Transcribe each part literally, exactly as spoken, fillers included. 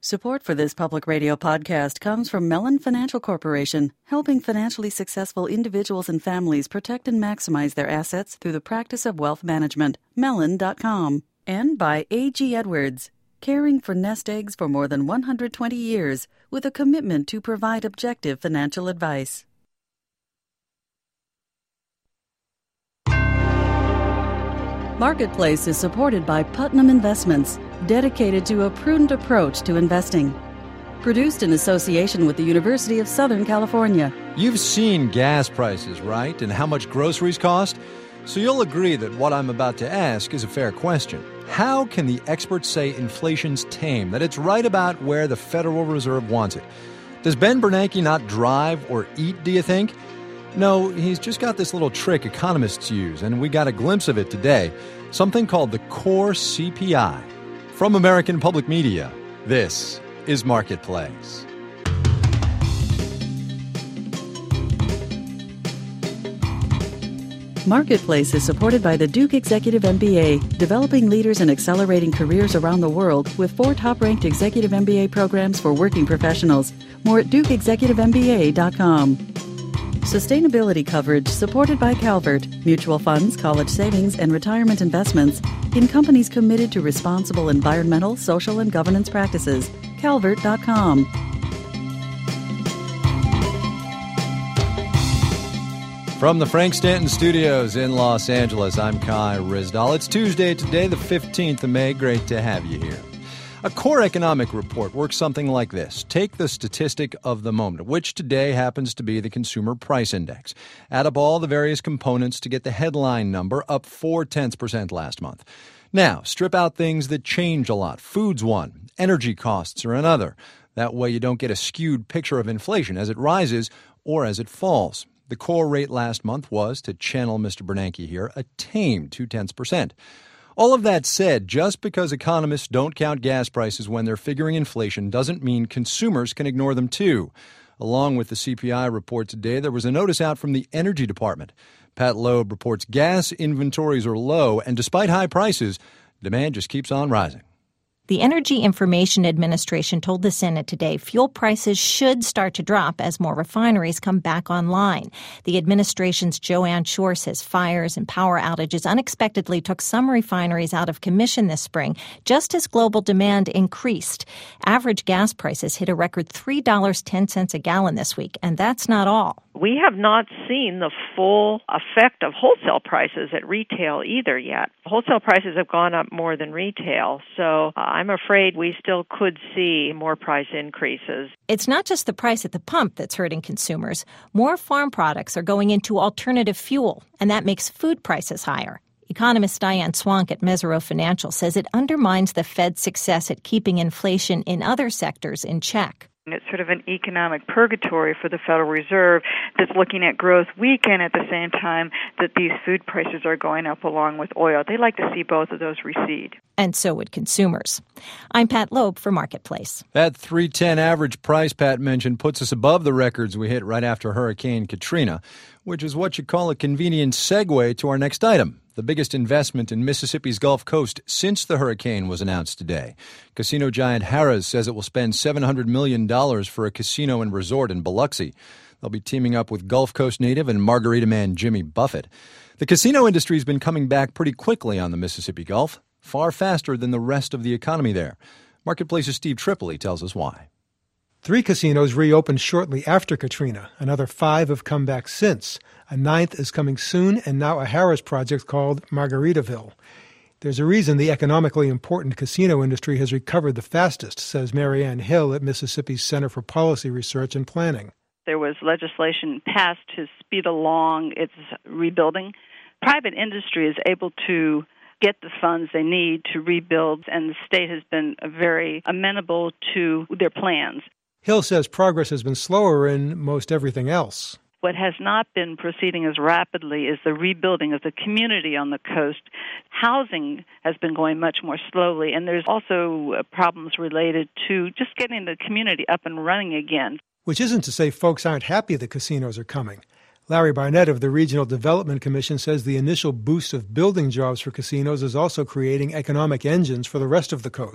Support for this public radio podcast comes from Mellon Financial Corporation, helping financially successful individuals and families protect and maximize their assets through the practice of wealth management. Mellon dot com. And by A G Edwards, caring for nest eggs for more than one hundred twenty years with a commitment to provide objective financial advice. Marketplace is supported by Putnam Investments, dedicated to a prudent approach to investing. Produced in association with the University of Southern California. You've seen gas prices, right? And how much groceries cost? So you'll agree that what I'm about to ask is a fair question. How can the experts say inflation's tame, that it's right about where the Federal Reserve wants it? Does Ben Bernanke not drive or eat, do you think? No, he's just got this little trick economists use, and we got a glimpse of it today, something called the core C P I. From American Public Media, this is Marketplace. Marketplace is supported by the Duke Executive M B A, developing leaders and accelerating careers around the world with four top-ranked executive M B A programs for working professionals. More at duke executive m b a dot com. Sustainability coverage supported by Calvert, mutual funds, college savings, and retirement investments in companies committed to responsible environmental, social, and governance practices. calvert dot com. From the Frank Stanton Studios in Los Angeles, I'm Kai Ryssdal. It's Tuesday today, the fifteenth of May. Great to have you here. A core economic report works something like this. Take the statistic of the moment, which today happens to be the Consumer Price Index. Add up all the various components to get the headline number, up four-tenths percent last month. Now, strip out things that change a lot. Food's one. Energy costs are another. That way you don't get a skewed picture of inflation as it rises or as it falls. The core rate last month was, to channel Mister Bernanke here, a tame two-tenths percent. All of that said, just because economists don't count gas prices when they're figuring inflation doesn't mean consumers can ignore them too. Along with the C P I report today, there was a notice out from the Energy Department. Pat Loeb reports gas inventories are low, and despite high prices, demand just keeps on rising. The Energy Information Administration told the Senate today fuel prices should start to drop as more refineries come back online. The administration's Joanne Shore says fires and power outages unexpectedly took some refineries out of commission this spring, just as global demand increased. Average gas prices hit a record three dollars and ten cents a gallon this week, and that's not all. We have not seen the full effect of wholesale prices at retail either yet. Wholesale prices have gone up more than retail, so uh, I'm afraid we still could see more price increases. It's not just the price at the pump that's hurting consumers. More farm products are going into alternative fuel, and that makes food prices higher. Economist Diane Swank at Mesirow Financial says it undermines the Fed's success at keeping inflation in other sectors in check. It's sort of an economic purgatory for the Federal Reserve that's looking at growth weak and at the same time that these food prices are going up along with oil. They like to see both of those recede. And so would consumers. I'm Pat Loeb for Marketplace. That three ten average price Pat mentioned puts us above the records we hit right after Hurricane Katrina, which is what you call a convenient segue to our next item. The biggest investment in Mississippi's Gulf Coast since the hurricane was announced today. Casino giant Harrah's says it will spend seven hundred million dollars for a casino and resort in Biloxi. They'll be teaming up with Gulf Coast native and margarita man Jimmy Buffett. The casino industry has been coming back pretty quickly on the Mississippi Gulf, far faster than the rest of the economy there. Marketplace's Steve Tripoli tells us why. Three casinos reopened shortly after Katrina. Another five have come back since. A ninth is coming soon, and now a Harrah's project called Margaritaville. There's a reason the economically important casino industry has recovered the fastest, says Marianne Hill at Mississippi's Center for Policy Research and Planning. There was legislation passed to speed along its rebuilding. Private industry is able to get the funds they need to rebuild, and the state has been very amenable to their plans. Hill says progress has been slower in most everything else. What has not been proceeding as rapidly is the rebuilding of the community on the coast. Housing has been going much more slowly, and there's also problems related to just getting the community up and running again. Which isn't to say folks aren't happy the casinos are coming. Larry Barnett of the Regional Development Commission says the initial boost of building jobs for casinos is also creating economic engines for the rest of the coast.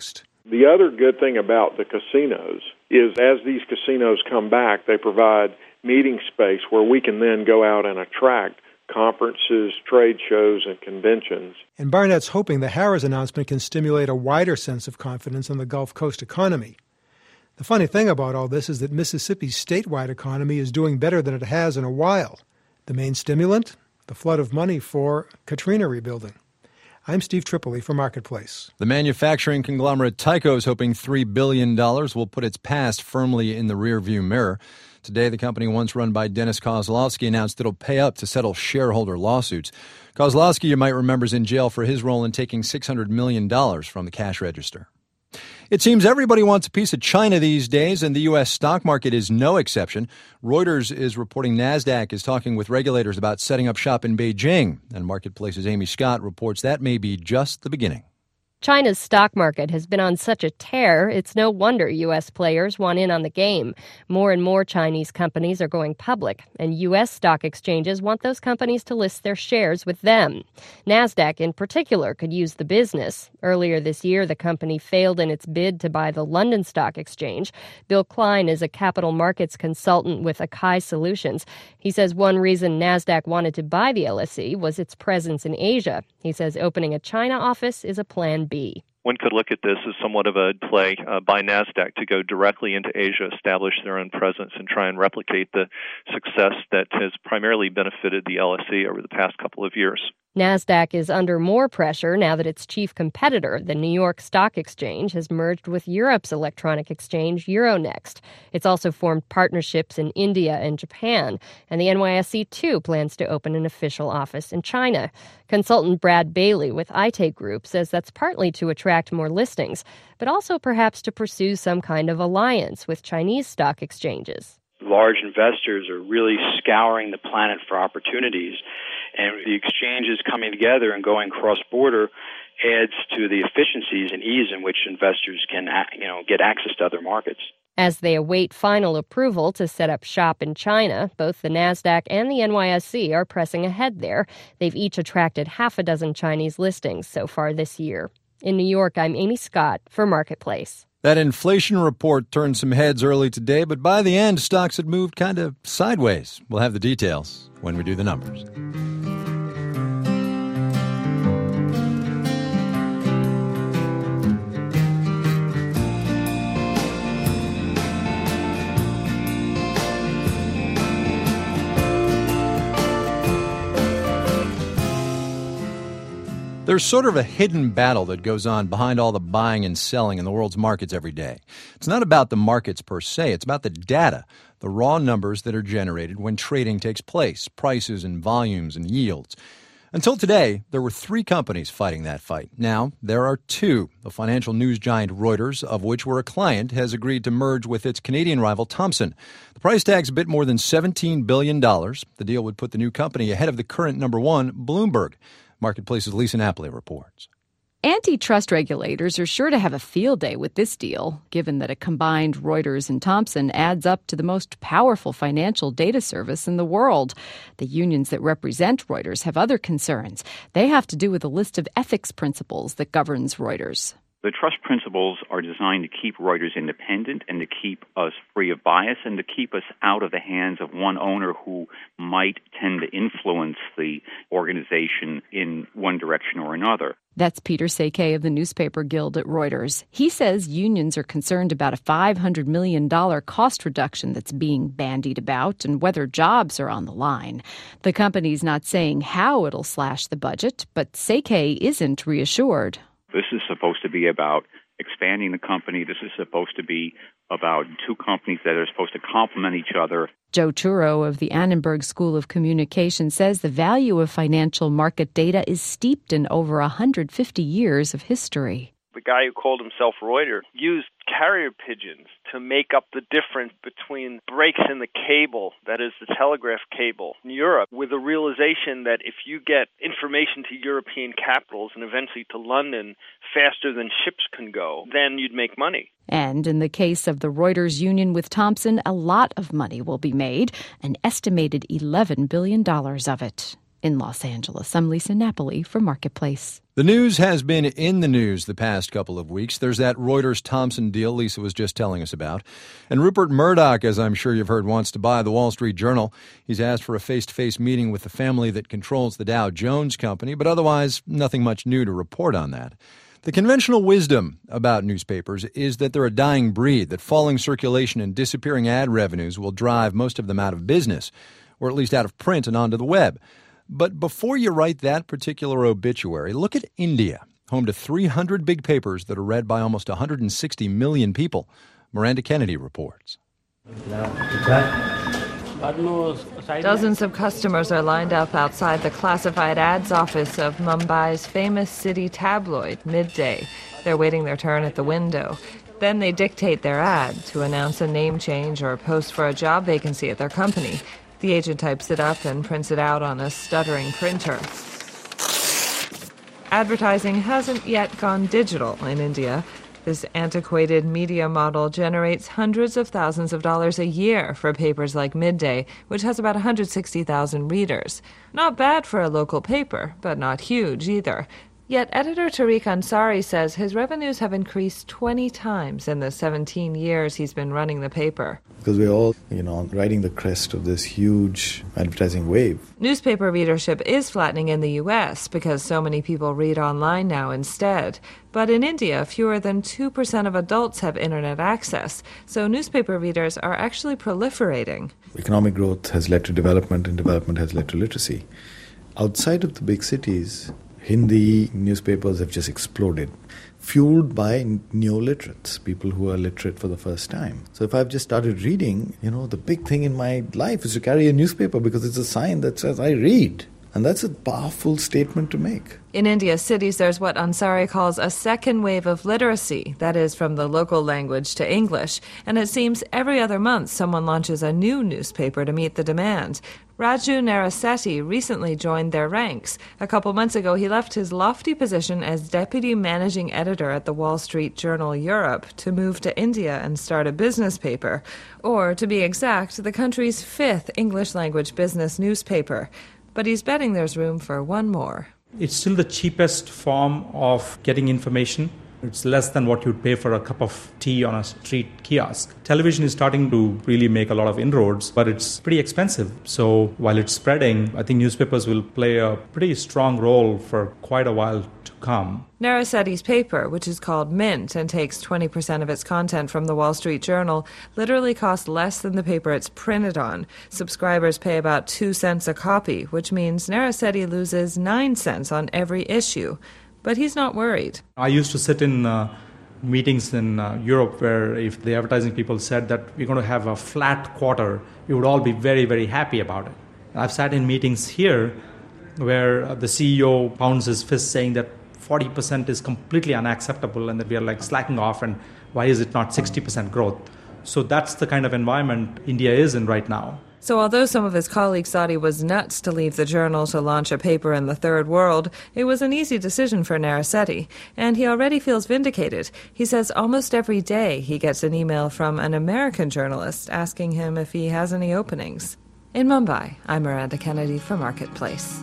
The other good thing about the casinos is as these casinos come back, they provide meeting space where we can then go out and attract conferences, trade shows, and conventions. And Barnett's hoping the Harrah's announcement can stimulate a wider sense of confidence in the Gulf Coast economy. The funny thing about all this is that Mississippi's statewide economy is doing better than it has in a while. The main stimulant? The flood of money for Katrina rebuilding. I'm Steve Tripoli for Marketplace. The manufacturing conglomerate Tyco is hoping three billion dollars will put its past firmly in the rearview mirror. Today, the company, once run by Dennis Kozlowski, announced it'll pay up to settle shareholder lawsuits. Kozlowski, you might remember, is in jail for his role in taking six hundred million dollars from the cash register. It seems everybody wants a piece of China these days, and the U S stock market is no exception. Reuters is reporting NASDAQ is talking with regulators about setting up shop in Beijing, and Marketplace's Amy Scott reports that may be just the beginning. China's stock market has been on such a tear, it's no wonder U S players want in on the game. More and more Chinese companies are going public, and U S stock exchanges want those companies to list their shares with them. NASDAQ, in particular, could use the business. Earlier this year, the company failed in its bid to buy the London Stock Exchange. Bill Klein is a capital markets consultant with Akai Solutions. He says one reason NASDAQ wanted to buy the L S E was its presence in Asia. He says opening a China office is a plan B. One could look at this as somewhat of a play uh, by NASDAQ to go directly into Asia, establish their own presence, and try and replicate the success that has primarily benefited the L S E over the past couple of years. NASDAQ is under more pressure now that its chief competitor, the New York Stock Exchange, has merged with Europe's electronic exchange, Euronext. It's also formed partnerships in India and Japan, and the N Y S E, too, plans to open an official office in China. Consultant Brad Bailey with I T Group says that's partly to attract more listings, but also perhaps to pursue some kind of alliance with Chinese stock exchanges. Large investors are really scouring the planet for opportunities, and the exchanges coming together and going cross-border adds to the efficiencies and ease in which investors can, you know, get access to other markets. As they await final approval to set up shop in China, both the NASDAQ and the N Y S E are pressing ahead there. They've each attracted half a dozen Chinese listings so far this year. In New York, I'm Amy Scott for Marketplace. That inflation report turned some heads early today, but by the end, stocks had moved kind of sideways. We'll have the details when we do the numbers. There's sort of a hidden battle that goes on behind all the buying and selling in the world's markets every day. It's not about the markets per se. It's about the data, the raw numbers that are generated when trading takes place, prices and volumes and yields. Until today, there were three companies fighting that fight. Now, there are two. The financial news giant Reuters, of which we're a client, has agreed to merge with its Canadian rival Thomson. The price tag's a bit more than seventeen billion dollars. The deal would put the new company ahead of the current number one, Bloomberg. Marketplace's Lisa Napoli reports. Antitrust regulators are sure to have a field day with this deal, given that a combined Reuters and Thomson adds up to the most powerful financial data service in the world. The unions that represent Reuters have other concerns. They have to do with a list of ethics principles that governs Reuters. The trust principles are designed to keep Reuters independent and to keep us free of bias and to keep us out of the hands of one owner who might tend to influence the organization in one direction or another. That's Peter Seke of the Newspaper Guild at Reuters. He says unions are concerned about a five hundred million dollars cost reduction that's being bandied about and whether jobs are on the line. The company's not saying how it'll slash the budget, but Seke isn't reassured. This is supposed to be about expanding the company. This is supposed to be about two companies that are supposed to complement each other. Joe Churro of the Annenberg School of Communication says the value of financial market data is steeped in over one hundred fifty years of history. The guy who called himself Reuters used carrier pigeons to make up the difference between breaks in the cable, that is the telegraph cable, in Europe, with the realization that if you get information to European capitals and eventually to London faster than ships can go, then you'd make money. And in the case of the Reuters union with Thomson, a lot of money will be made, an estimated eleven billion dollars of it. In Los Angeles, I'm Lisa Napoli for Marketplace. The news has been in the news the past couple of weeks. There's that Reuters-Thomson deal Lisa was just telling us about. And Rupert Murdoch, as I'm sure you've heard, wants to buy the Wall Street Journal. He's asked for a face-to-face meeting with the family that controls the Dow Jones Company, but otherwise nothing much new to report on that. The conventional wisdom about newspapers is that they're a dying breed, that falling circulation and disappearing ad revenues will drive most of them out of business, or at least out of print and onto the web. But before you write that particular obituary, look at India, home to three hundred big papers that are read by almost one hundred sixty million people. Miranda Kennedy reports. Dozens of customers are lined up outside the classified ads office of Mumbai's famous city tabloid, Midday. They're waiting their turn at the window. Then they dictate their ad to announce a name change or post for a job vacancy at their company. The agent types it up and prints it out on a stuttering printer. Advertising hasn't yet gone digital in India. This antiquated media model generates hundreds of thousands of dollars a year for papers like Midday, which has about one hundred sixty thousand readers. Not bad for a local paper, but not huge either. Yet editor Tariq Ansari says his revenues have increased twenty times in the seventeen years he's been running the paper. Because we're all, you know, riding the crest of this huge advertising wave. Newspaper readership is flattening in the U S because so many people read online now instead. But in India, fewer than two percent of adults have internet access, so newspaper readers are actually proliferating. Economic growth has led to development, and development has led to literacy. Outside of the big cities, Hindi newspapers have just exploded, fueled by neo-literates, people who are literate for the first time. So if I've just started reading, you know, the big thing in my life is to carry a newspaper because it's a sign that says I read. And that's a powerful statement to make. In India's cities, there's what Ansari calls a second wave of literacy, that is, from the local language to English. And it seems every other month someone launches a new newspaper to meet the demand. Raju Narasethi recently joined their ranks. A couple months ago, he left his lofty position as deputy managing editor at the Wall Street Journal Europe to move to India and start a business paper, or, to be exact, the country's fifth English-language business newspaper. But he's betting there's room for one more. It's still the cheapest form of getting information. It's less than what you'd pay for a cup of tea on a street kiosk. Television is starting to really make a lot of inroads, but it's pretty expensive. So while it's spreading, I think newspapers will play a pretty strong role for quite a while to come. Narasethi's paper, which is called Mint and takes twenty percent of its content from the Wall Street Journal, literally costs less than the paper it's printed on. Subscribers pay about two cents a copy, which means Narasethi loses nine cents on every issue. But he's not worried. I used to sit in uh, meetings in uh, Europe where if the advertising people said that we're going to have a flat quarter, we would all be very, very happy about it. I've sat in meetings here where uh, the C E O pounds his fist saying that forty percent is completely unacceptable and that we are like slacking off and why is it not sixty percent growth? So that's the kind of environment India is in right now. So although some of his colleagues thought he was nuts to leave the journal to launch a paper in the third world, it was an easy decision for Narasethi, and he already feels vindicated. He says almost every day he gets an email from an American journalist asking him if he has any openings. In Mumbai, I'm Miranda Kennedy for Marketplace.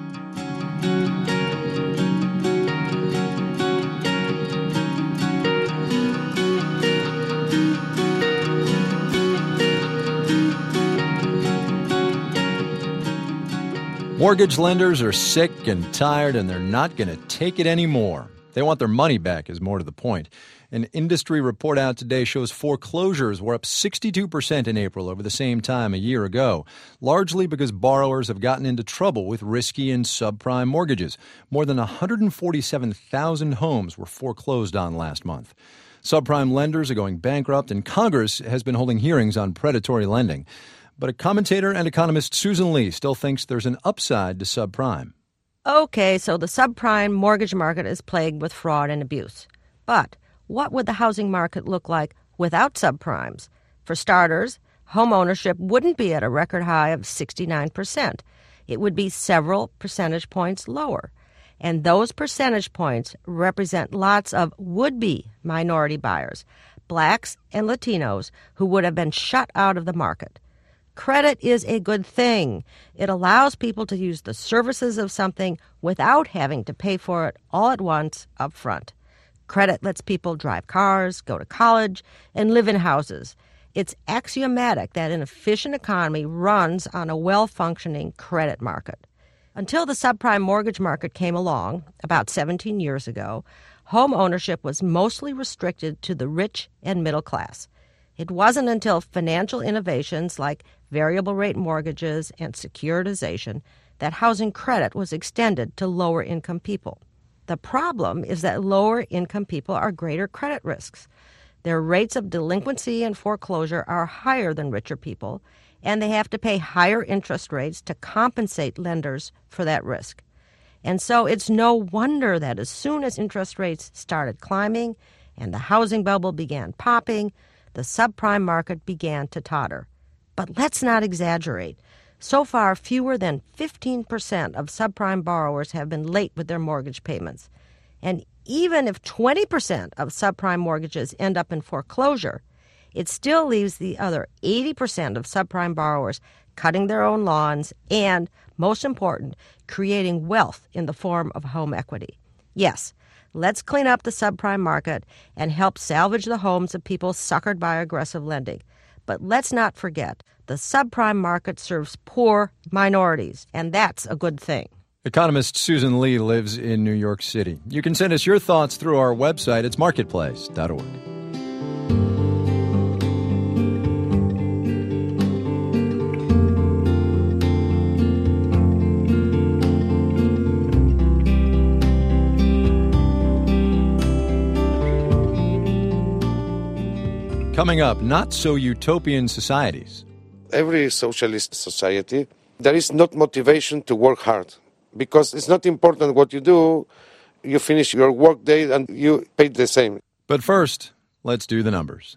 Mortgage lenders are sick and tired, and they're not going to take it anymore. They want their money back, is more to the point. An industry report out today shows foreclosures were up sixty-two percent in April over the same time a year ago, largely because borrowers have gotten into trouble with risky and subprime mortgages. More than one hundred forty-seven thousand homes were foreclosed on last month. Subprime lenders are going bankrupt, and Congress has been holding hearings on predatory lending. But a commentator and economist Susan Lee still thinks there's an upside to subprime. Okay, so the subprime mortgage market is plagued with fraud and abuse. But what would the housing market look like without subprimes? For starters, home ownership wouldn't be at a record high of sixty-nine percent. It would be several percentage points lower. And those percentage points represent lots of would-be minority buyers, blacks and Latinos, who would have been shut out of the market. Credit is a good thing. It allows people to use the services of something without having to pay for it all at once up front. Credit lets people drive cars, go to college, and live in houses. It's axiomatic that an efficient economy runs on a well-functioning credit market. Until the subprime mortgage market came along, about seventeen years ago, home ownership was mostly restricted to the rich and middle class. It wasn't until financial innovations like variable rate mortgages and securitization that housing credit was extended to lower income people. The problem is that lower income people are greater credit risks. Their rates of delinquency and foreclosure are higher than richer people, and they have to pay higher interest rates to compensate lenders for that risk. And so it's no wonder that as soon as interest rates started climbing and the housing bubble began popping, the subprime market began to totter. But let's not exaggerate. So far, fewer than fifteen percent of subprime borrowers have been late with their mortgage payments. And even if twenty percent of subprime mortgages end up in foreclosure, it still leaves the other eighty percent of subprime borrowers cutting their own lawns and, most important, creating wealth in the form of home equity. Yes, let's clean up the subprime market and help salvage the homes of people suckered by aggressive lending. But let's not forget, the subprime market serves poor minorities, and that's a good thing. Economist Susan Lee lives in New York City. You can send us your thoughts through our website. It's marketplace dot org. Coming up, not-so-utopian societies. Every socialist society, there is not motivation to work hard because it's not important what you do. You finish your work day and you pay the same. But first, let's do the numbers.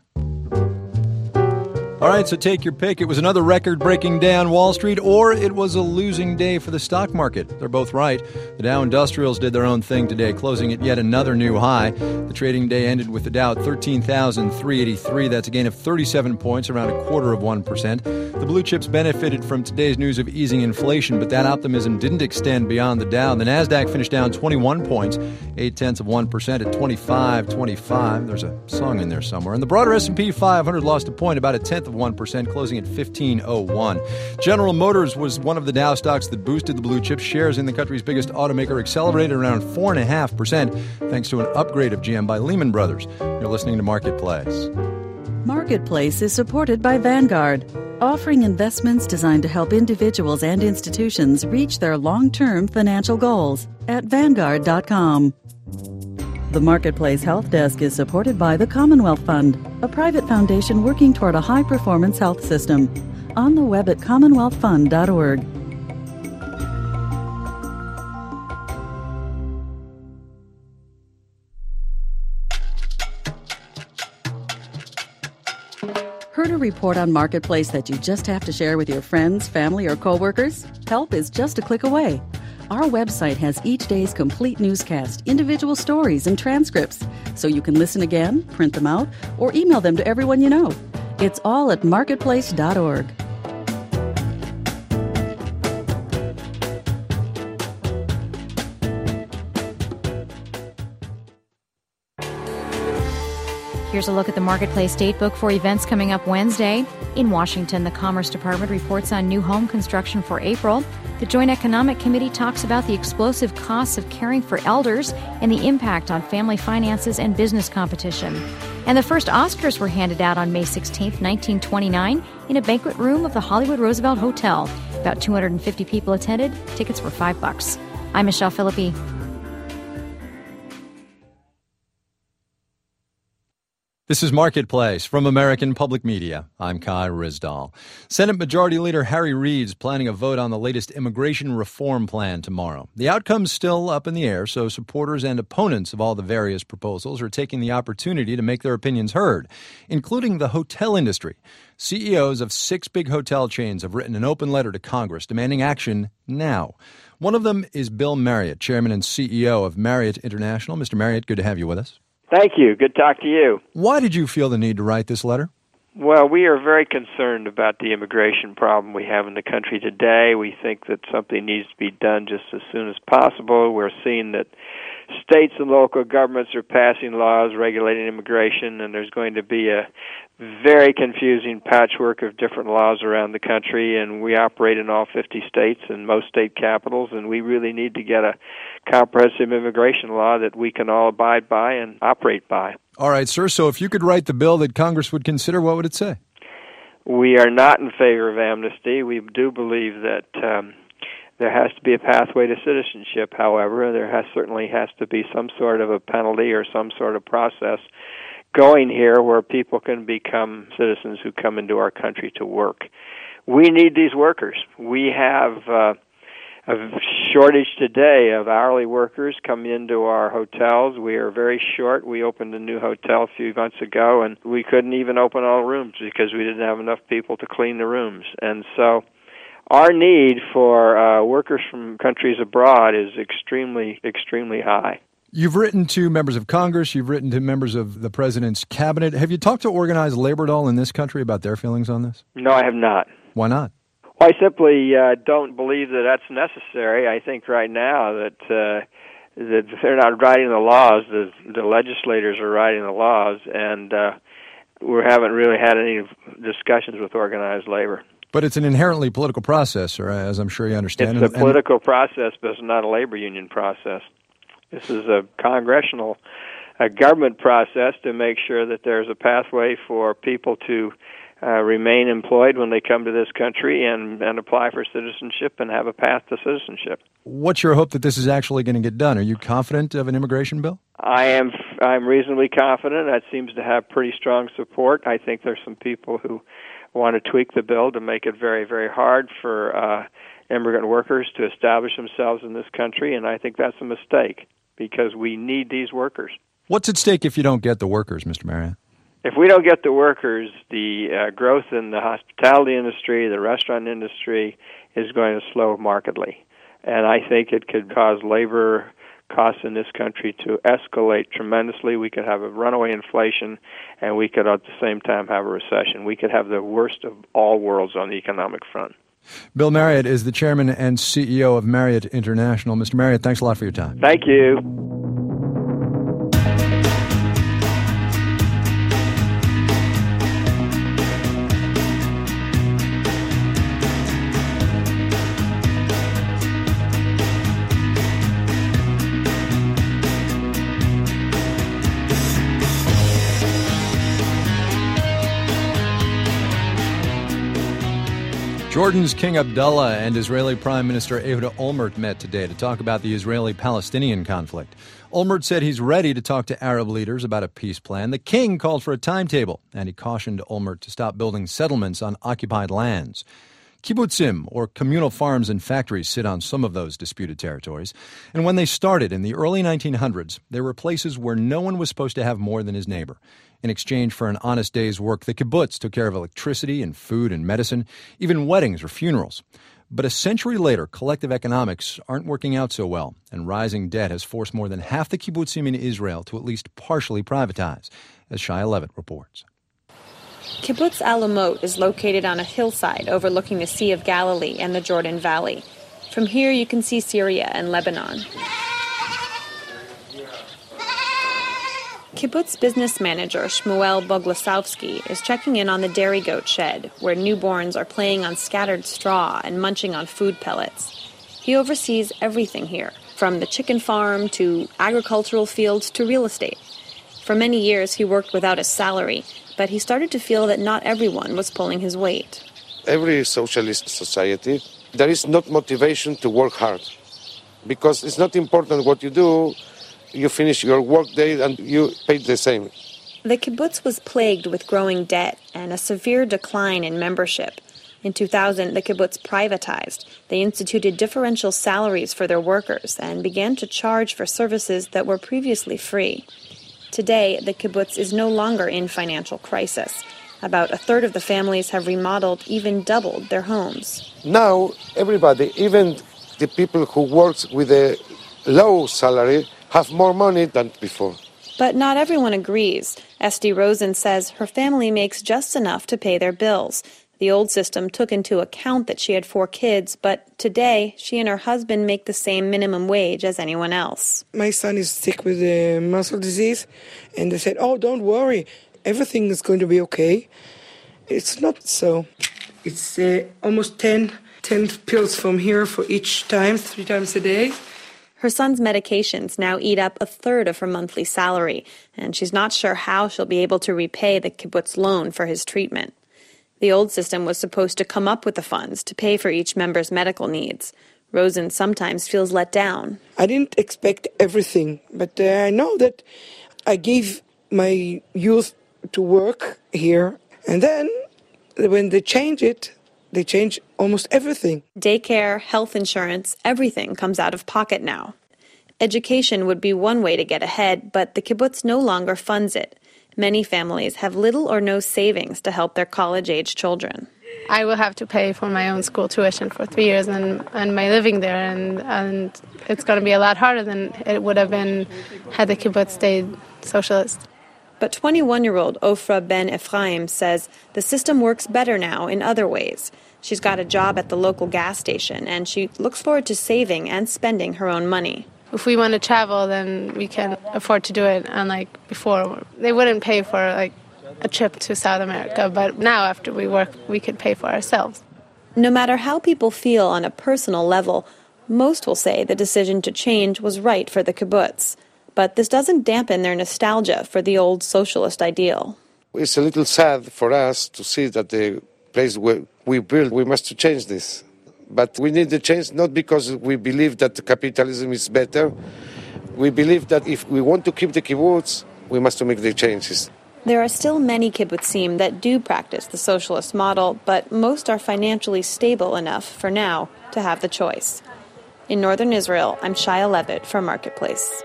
All right, so take your pick. It was another record-breaking day on Wall Street, or it was a losing day for the stock market. They're both right. The Dow Industrials did their own thing today, closing at yet another new high. The trading day ended with the Dow at thirteen thousand three hundred eighty-three. That's a gain of thirty-seven points, around a quarter of one percent. The blue chips benefited from today's news of easing inflation, but that optimism didn't extend beyond the Dow. The Nasdaq finished down twenty-one points, eight-tenths of one percent at twenty-five twenty-five. There's a song in there somewhere. And the broader S and P five hundred lost a point, about a tenth of one percent, closing at fifteen oh one. General Motors was one of the Dow stocks that boosted the blue chip. Shares in the country's biggest automaker accelerated around four point five percent thanks to an upgrade of G M by Lehman Brothers. You're listening to Marketplace. Marketplace is supported by Vanguard, offering investments designed to help individuals and institutions reach their long-term financial goals at Vanguard dot com. The Marketplace Health Desk is supported by the Commonwealth Fund, a private foundation working toward a high-performance health system. On the web at commonwealth fund dot org. Heard a report on Marketplace that you just have to share with your friends, family, or coworkers? Help is just a click away. Our website has each day's complete newscast, individual stories, and transcripts, so you can listen again, print them out, or email them to everyone you know. It's all at marketplace dot org. Here's a look at the Marketplace Datebook for events coming up Wednesday. In Washington, the Commerce Department reports on new home construction for April. The Joint Economic Committee talks about the explosive costs of caring for elders and the impact on family finances and business competition. And the first Oscars were handed out on May sixteenth, nineteen twenty-nine, in a banquet room of the Hollywood Roosevelt Hotel. About two hundred fifty people attended. Tickets were five bucks. I'm Michelle Philippi. This is Marketplace from American Public Media. I'm Kai Ryssdal. Senate Majority Leader Harry Reid's planning a vote on the latest immigration reform plan tomorrow. The outcome's still up in the air, so supporters and opponents of all the various proposals are taking the opportunity to make their opinions heard, including the hotel industry. C E Os of six big hotel chains have written an open letter to Congress demanding action now. One of them is Bill Marriott, Chairman and C E O of Marriott International. Mister Marriott, good to have you with us. Thank you. Good to talk to you. Why did you feel the need to write this letter? Well, we are very concerned about the immigration problem we have in the country today. We think that something needs to be done just as soon as possible. We're seeing that states and local governments are passing laws regulating immigration, and there's going to be a very confusing patchwork of different laws around the country, and we operate in all fifty states and most state capitals, and we really need to get a comprehensive immigration law that we can all abide by and operate by. All right, sir, so if you could write the bill that Congress would consider, what would it say? We are not in favor of amnesty. We do believe that um, there has to be a pathway to citizenship. However, there has certainly has to be some sort of a penalty or some sort of process going here where people can become citizens who come into our country to work. We need these workers. We have uh, a shortage today of hourly workers coming into our hotels. We are very short. We opened a new hotel a few months ago, and we couldn't even open all rooms because we didn't have enough people to clean the rooms. And so our need for uh, workers from countries abroad is extremely, extremely high. You've written to members of Congress. You've written to members of the president's cabinet. Have you talked to organized labor at all in this country about their feelings on this? No, I have not. Why not? Well, I simply uh, don't believe that that's necessary. I think right now that uh, that they're not writing the laws. The, the legislators are writing the laws, and uh, we haven't really had any discussions with organized labor. But it's an inherently political process, or as I'm sure you understand. It's a political process, but it's not a labor union process. This is a congressional, a government process to make sure that there's a pathway for people to uh, remain employed when they come to this country and, and apply for citizenship and have a path to citizenship. What's your hope that this is actually going to get done? Are you confident of an immigration bill? I am. I'm reasonably confident. That seems to have pretty strong support. I think there's some people who want to tweak the bill to make it very, very hard for uh, immigrant workers to establish themselves in this country, and I think that's a mistake because we need these workers. What's at stake if you don't get the workers, Mister Marriott? If we don't get the workers, the uh, growth in the hospitality industry, the restaurant industry is going to slow markedly. And I think it could cause labor costs in this country to escalate tremendously. We could have a runaway inflation, and we could at the same time have a recession. We could have the worst of all worlds on the economic front. Bill Marriott is the chairman and C E O of Marriott International. Mister Marriott, thanks a lot for your time. Thank you. Jordan's King Abdullah and Israeli Prime Minister Ehud Olmert met today to talk about the Israeli-Palestinian conflict. Olmert said he's ready to talk to Arab leaders about a peace plan. The king called for a timetable, and he cautioned Olmert to stop building settlements on occupied lands. Kibbutzim, or communal farms and factories, sit on some of those disputed territories. And when they started in the early nineteen hundreds, there were places where no one was supposed to have more than his neighbor. In exchange for an honest day's work, the kibbutz took care of electricity and food and medicine, even weddings or funerals. But a century later, collective economics aren't working out so well, and rising debt has forced more than half the kibbutzim in Israel to at least partially privatize, as Shia Levitt reports. Kibbutz Alamot is located on a hillside overlooking the Sea of Galilee and the Jordan Valley. From here you can see Syria and Lebanon. Kibbutz business manager Shmuel Boglasowski is checking in on the dairy goat shed, where newborns are playing on scattered straw and munching on food pellets. He oversees everything here, from the chicken farm to agricultural fields to real estate. For many years he worked without a salary, but he started to feel that not everyone was pulling his weight. Every socialist society, there is not motivation to work hard, because it's not important what you do. You finish your work day and you pay the same. The kibbutz was plagued with growing debt and a severe decline in membership. In two thousand, the kibbutz privatized. They instituted differential salaries for their workers and began to charge for services that were previously free. Today, the kibbutz is no longer in financial crisis. About a third of the families have remodeled, even doubled their homes. Now, everybody, even the people who work with a low salary, have more money than before. But not everyone agrees. Esty Rosen says her family makes just enough to pay their bills. The old system took into account that she had four kids, but today she and her husband make the same minimum wage as anyone else. My son is sick with uh, muscle disease, and they said, oh, don't worry, everything is going to be okay. It's not so. It's uh, almost ten, ten pills from here for each time, three times a day. Her son's medications now eat up a third of her monthly salary, and she's not sure how she'll be able to repay the kibbutz loan for his treatment. The old system was supposed to come up with the funds to pay for each member's medical needs. Rosen sometimes feels let down. I didn't expect everything, but uh, I know that I gave my youth to work here, and then when they change it, they change almost everything. Daycare, health insurance, everything comes out of pocket now. Education would be one way to get ahead, but the kibbutz no longer funds it. Many families have little or no savings to help their college-age children. I will have to pay for my own school tuition for three years and, and my living there, and, and it's going to be a lot harder than it would have been had the kibbutz stayed socialist. But twenty-one-year-old Ofra Ben Ephraim says the system works better now in other ways. She's got a job at the local gas station, and she looks forward to saving and spending her own money. If we want to travel, then we can afford to do it. Unlike before, they wouldn't pay for like a trip to South America, but now after we work, we could pay for ourselves. No matter how people feel on a personal level, most will say the decision to change was right for the kibbutz. But this doesn't dampen their nostalgia for the old socialist ideal. It's a little sad for us to see that the place where we built, we must change this. But we need the change not because we believe that capitalism is better. We believe that if we want to keep the kibbutz, we must make the changes. There are still many kibbutzim that do practice the socialist model, but most are financially stable enough for now to have the choice. In northern Israel, I'm Shia Levitt for Marketplace.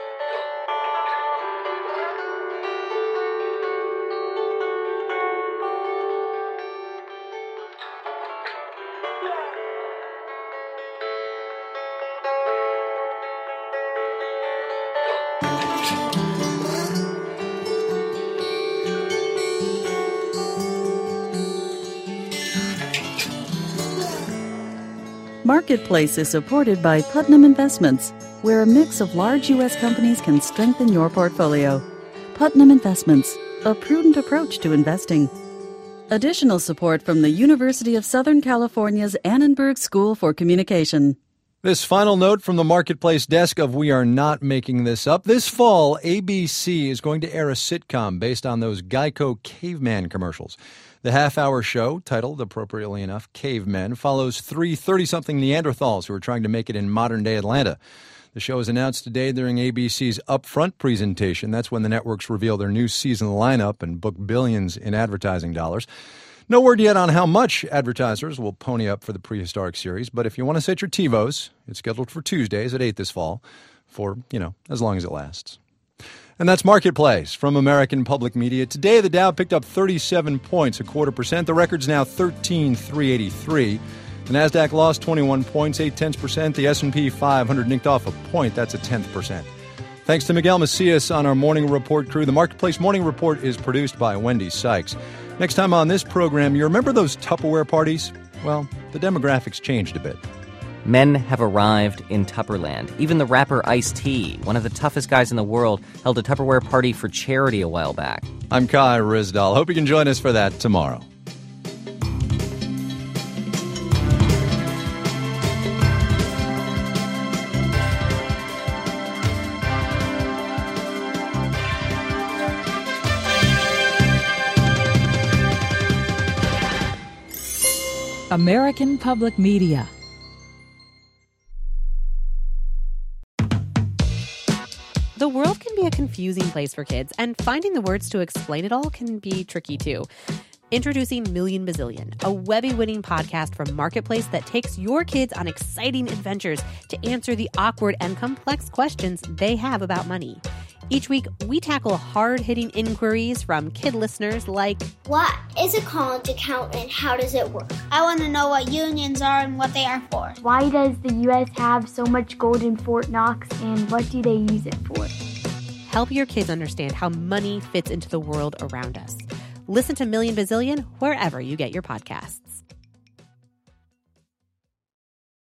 Marketplace is supported by Putnam Investments, where a mix of large U S companies can strengthen your portfolio. Putnam Investments, a prudent approach to investing. Additional support from the University of Southern California's Annenberg School for Communication. This final note from the Marketplace desk of We Are Not Making This Up. This fall, A B C is going to air a sitcom based on those Geico caveman commercials. The half-hour show, titled, appropriately enough, Cavemen, follows three thirty-something Neanderthals who are trying to make it in modern-day Atlanta. The show was announced today during A B C's Upfront presentation. That's when the networks reveal their new season lineup and book billions in advertising dollars. No word yet on how much advertisers will pony up for the prehistoric series, but if you want to set your TiVos, it's scheduled for Tuesdays at eight this fall for, you know, as long as it lasts. And that's Marketplace from American Public Media. Today, the Dow picked up thirty-seven points, a quarter percent. The record's now thirteen thousand three hundred eighty-three. The NASDAQ lost twenty-one points, eight tenths percent. The S and P five hundred nicked off a point. That's a tenth percent. Thanks to Miguel Macias on our Morning Report crew. The Marketplace Morning Report is produced by Wendy Sykes. Next time on this program, you remember those Tupperware parties? Well, the demographics changed a bit. Men have arrived in Tupperland. Even the rapper Ice-T, one of the toughest guys in the world, held a Tupperware party for charity a while back. I'm Kai Rizdal. Hope you can join us for that tomorrow. American Public Media. The world can be a confusing place for kids, and finding the words to explain it all can be tricky too. Introducing Million Bazillion, a Webby-winning podcast from Marketplace that takes your kids on exciting adventures to answer the awkward and complex questions they have about money. Each week, we tackle hard-hitting inquiries from kid listeners like, what is a college account and how does it work? I want to know what unions are and what they are for. Why does the U S have so much gold in Fort Knox and what do they use it for? help your kids understand how money fits into the world around us. Listen to Million Bazillion wherever you get your podcasts.